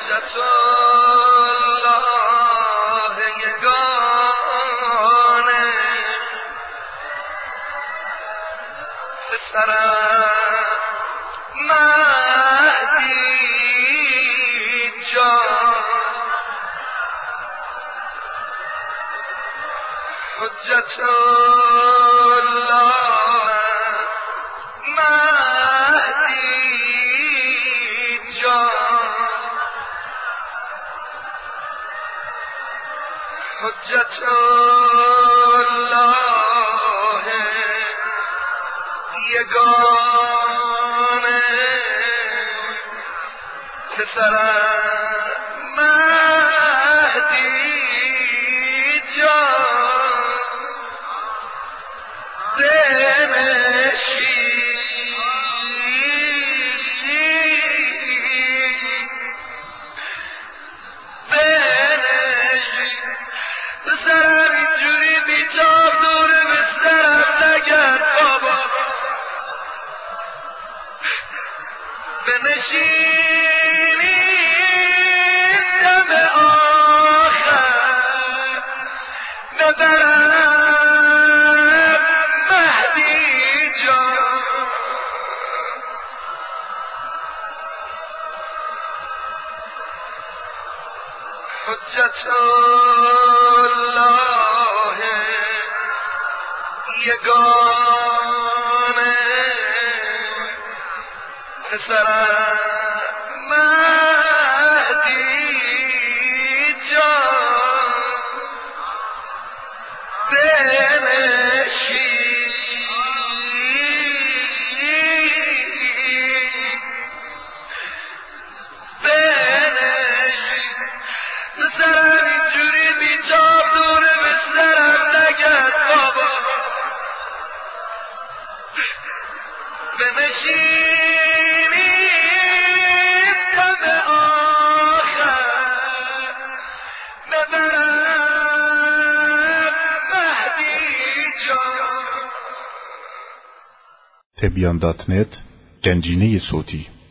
حجت الله یگانه پسرم مهدی جان حجت الله مهدی جان حجت الله یگانه پسرم مهدی جان بنشین پسرم اینجوری بیچار دور بسترم نگرد بابا بنشین این دم آخر نبرم مهدی جان حجت الله یگانه پسرم مهدی جان بنشین پسرم اینجوری بیچار دور بسترم نگرد بابا بنشین این دم آخر نبرم مهدی جان. تبیان.net گنجینه صوتی